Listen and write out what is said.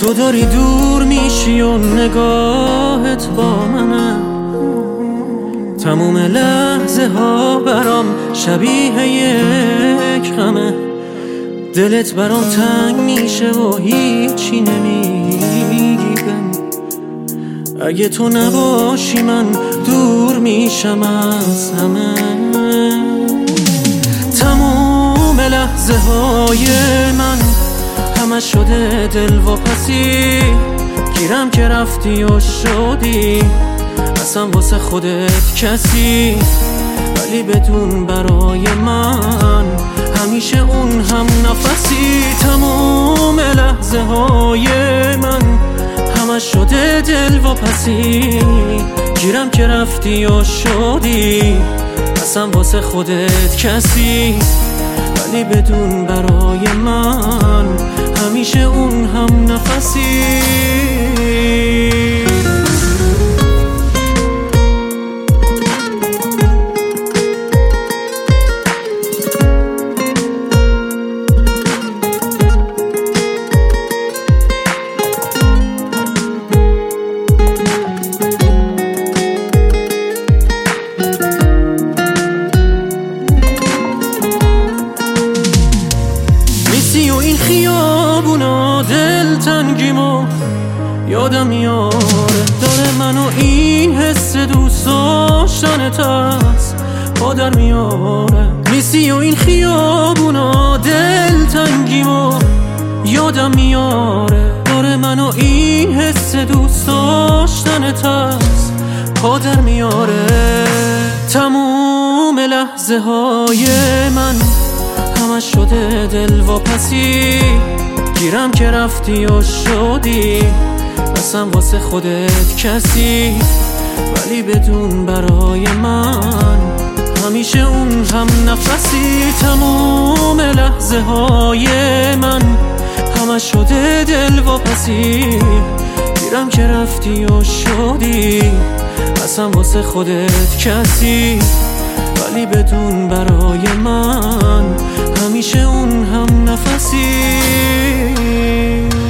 تو داری دور میشی و نگاهت با منه، تموم لحظه ها برام شبیه یک غمه. دلت برام تنگ میشه و هیچی نمیگی بهم. اگه تو نباشی من دور میشم از همه. تموم لحظه های من همه شده دلواپسی، گیرم که رفتی و شدی اصلا واسه خودت کسی، ولی بدون برای من همیشه اون هم نفسی. تموم لحظه های من همه شده دلواپسی، گیرم که رفتی و شدی اصلا واسه خودت کسی، ولی بدون برای من همیشه اون هم نفسی. این خیابونا دلتنگیمو یادم میاره، داره منو این حس دوست داشتنت از پا در میاره. نیستی و این خیابونا دلتنگیمو یادم میاره، داره منو این حس دوست داشتنت از پا در میاره. تموم لحظه های من همه شده دلواپسی، گیرم که رفتی و شدی اصلا واسه خودت کسی، ولی بدون برای من همیشه اون هم نفسی. تموم لحظه های من همه شده دلواپسی، گیرم که رفتی و شدی اصلا واسه خودت کسی، ولی بدون برای من همیشه اون هم نفسی.